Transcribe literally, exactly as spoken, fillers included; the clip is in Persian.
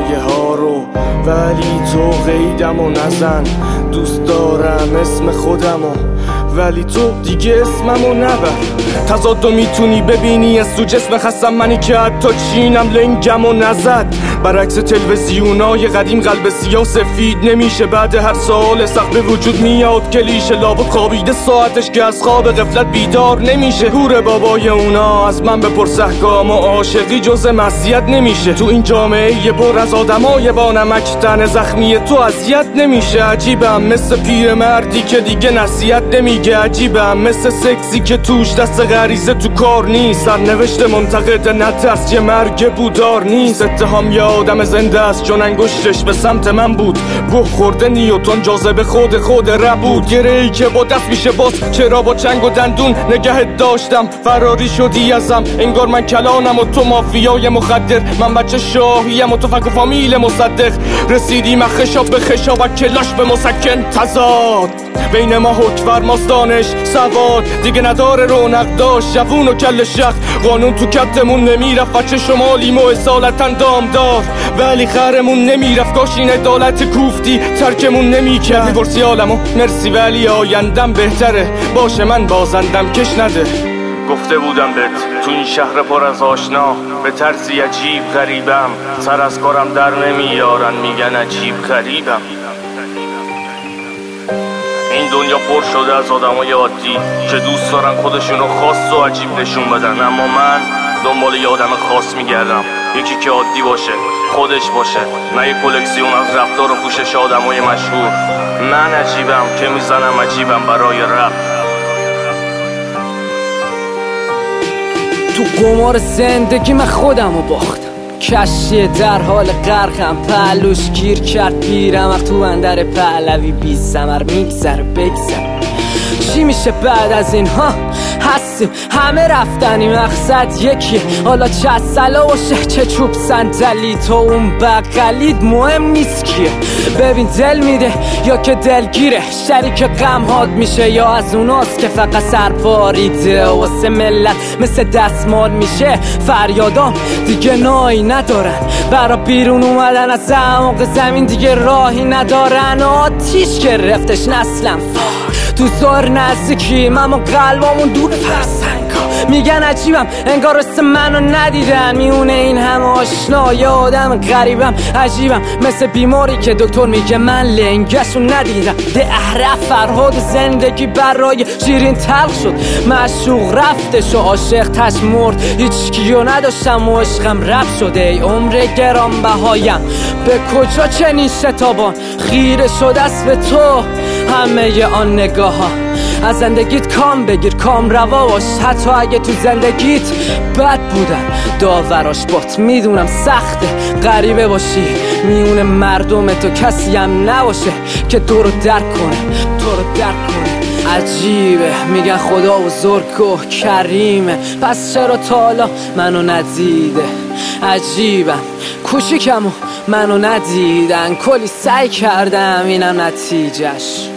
مایه ها رو، ولی تو قیدم و نزن. دوست دارم اسم خودمو، ولی تو دیگه اسممو نبر. تضادو میتونی ببینی از تو جسم خستم منی که حتی چینم لنگم و نزد. برعکس تلویزیونای قدیم قلب سیاه سفید نمیشه. بعد هر سال سخت به وجود میاد کلیشه، لابد خوابیده ساعتش که از خواب غفلت بیدار نمیشه. گور بابای اونا از من بپرس احکام و عاشقی جز معصیت نمیشه. تو این جامعه یه پر از آدمای با نمک تن زخمی تو اذیت نمیشه. عجیبم مثل پیر مردی که دیگه نصیحت نمیگه. عجیبم مثل سکسی که توش دست غریزه تو کار نیست. سرنوشت منتقد نترس یه مرگ بودار نیست. اتهام یه آدم زنده است چون انگشتش به سمت من بود. گوه خورده نیوتن جاذبه خود خود رب بود. گره ای که با دست میشه باز، چرا با چنگ و دندون نگهت داشتم. فراری شدی ازم انگار من کلانم و تو مافیای مخدر. من بچه شاهیم و تو فک و فامیل مصدق. رسیدیم از خشاب به خشاب و کلاش به مسکن. تضاد بین ما حکمر ماست دانش سواد دیگه نداره رونق داشت. جوون و کل شخ قانون تو کتمون نمیرفت. بچه شمالیم و اصالتا دامدار ولی خرمون نمیرفت. کاش این عدالت کوفتی ترکمون نمیکرد. میپرسی عالمو مرسی ولی آیندم بهتره. باشه من بازندم کش نده. گفته بودم بهت تو این شهر پر از آشنا به طرزی عجیب غریبم. سر از کارم در نمیارن میگن عجیب غریبم. این دنیا پر شده از آدمای عادی که دوست دارن خودشونو خاص و عجیب نشون بدن. اما من دنبال یه آدم خاص میگردم، یکی که عادی باشه، خودش باشه، نه یه کلکسیون از رفتار و پوشش آدمای مشهور. من عجیبم که میزنم عجیبم برای رپ. تو قمار زندگی من خودمو باختم. کشی در حال غرقم، پهلوش گیر کرد پیرم وقت تو بندر پهلوی بی ثمر میگذره بگذره. چی میشه بعد از اینها؟ هستیم همه رفتنی، مقصد یکیه. حالا چه اصلا باشه چه چوب صندلی تو اون بغلید مهم نیست کیه. ببین دل میده یا که دلگیره، شریک غم هات میشه یا از اوناست که فقط سرپاریده واسه ملت مثل دستمال میشه. فریادام دیگه نایی ندارن، برا بیرون اومدن از اعماق زمین دیگه راهی ندارن. آتیش گرفتش نسلم تو زار نزدیکی اما قلبامون دور فرسنگا. میگن عجیبم انگار اسم منو ندیدن. میونه این همه آشنا یه آدم غریبم. عجیبم مثل بیماری که دکتر میگه من لنگشو ندیدم. ده احرف فرهاد زندگی برای شیرین تلخ شد. معشوق رفتش و عاشق تش مرد. هیچ کیو نداشتم و عشقم رب شده. ای عمر گران بهایم به کجا چنین شتابان خیره شده است به تو. همه ی آن نگاه ها از زندگیت کام بگیر، کام روا باش. حتی اگه تو زندگیت بد بودن داوراش بات. میدونم سخته غریبه باشی میون مردم تو، کسی هم نباشه که تو رو درک کنه تو رو درک کنه. عجیبه میگن خدا بزرگ و کریمه، پس چرا تا حالا منو ندیده؟ عجیبم کوچیکم و منو ندیدن. کلی سعی کردم اینم نتیجهش.